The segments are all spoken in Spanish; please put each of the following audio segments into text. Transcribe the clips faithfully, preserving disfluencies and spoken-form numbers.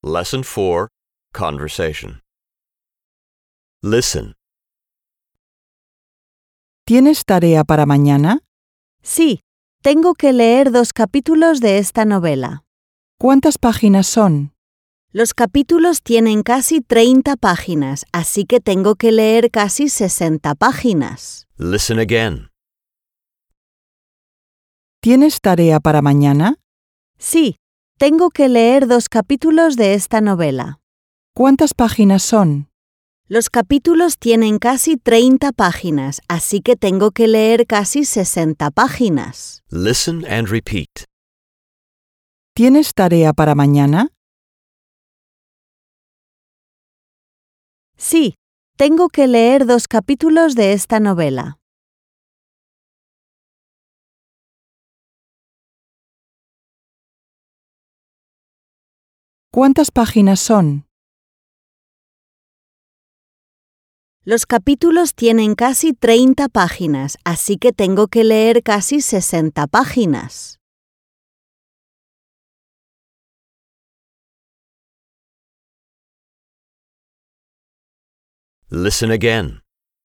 Lesson four, Conversation. Listen. ¿Tienes tarea para mañana? Sí, tengo que leer dos capítulos de esta novela. ¿Cuántas páginas son? Los capítulos tienen casi treinta páginas, así que tengo que leer casi sesenta páginas. Listen again. ¿Tienes tarea para mañana? Sí, tengo que leer dos capítulos de esta novela. ¿Cuántas páginas son? Los capítulos tienen casi treinta páginas, así que tengo que leer casi sesenta páginas. Listen and repeat. ¿Tienes tarea para mañana? Sí, tengo que leer dos capítulos de esta novela. ¿Cuántas páginas son? Los capítulos tienen casi treinta páginas, así que tengo que leer casi sesenta páginas. Listen again.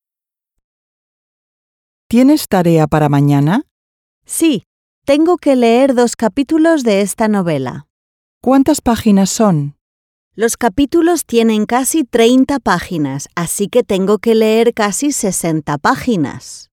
¿Tienes tarea para mañana? Sí, tengo que leer dos capítulos de esta novela. ¿Cuántas páginas son? Los capítulos tienen casi treinta páginas, así que tengo que leer casi sesenta páginas.